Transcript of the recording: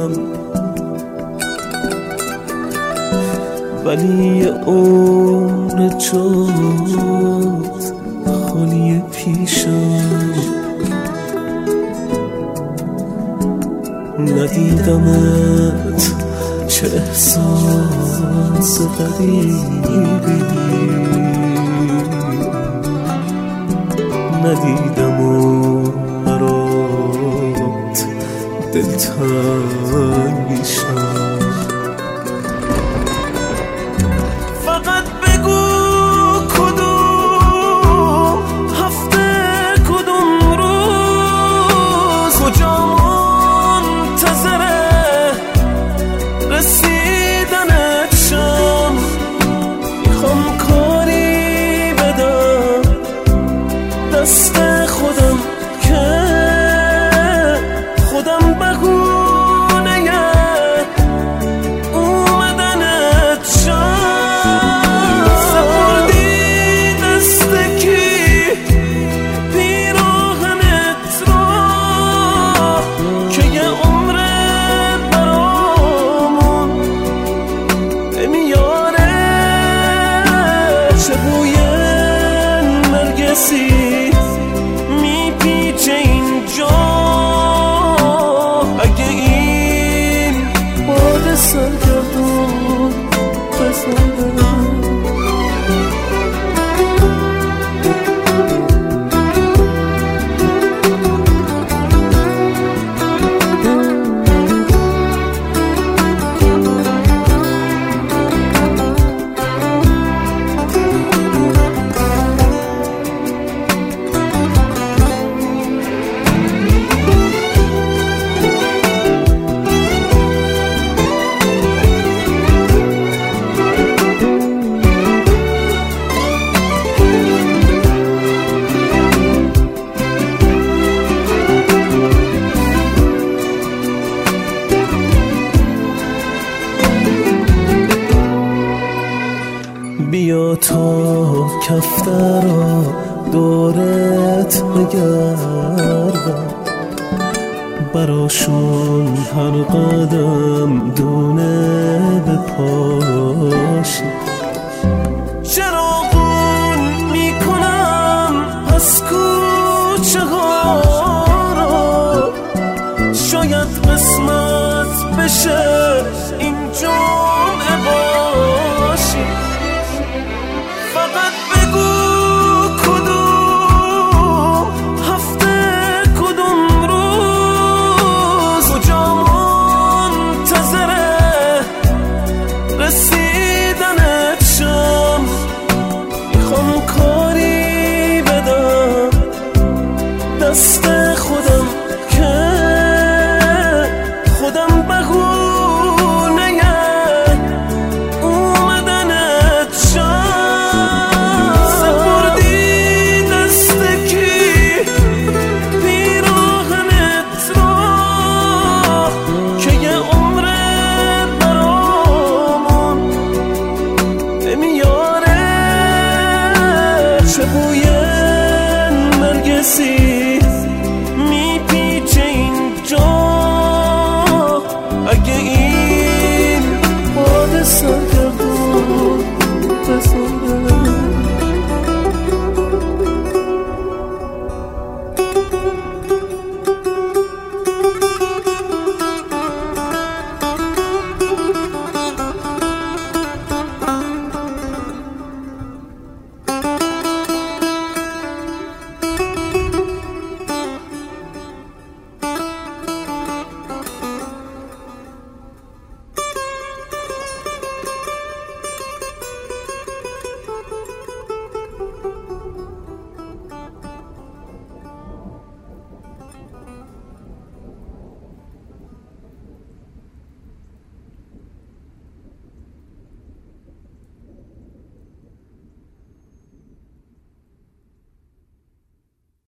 خودم، ولی یه عمر جات خالی پیشم. ندیدمت چه احساس غریبی، ندیدم و برات دلتنگ میشم. فقط بگو کدوم هفته، کدوم روز، کجا منتظره رسیدنت شم. میخوام کاری بدم دست خودم که خودم بهونه اومدنت شم. سپردی دست کی پیراهنت را که یه عمر برامون نمیاره. چه بوی نرگسی میپیچه اینجا، اگه این باد سرگردون بزنه. بیا تا کفترا دورت بگردم، براشون هر قدم دونه به پا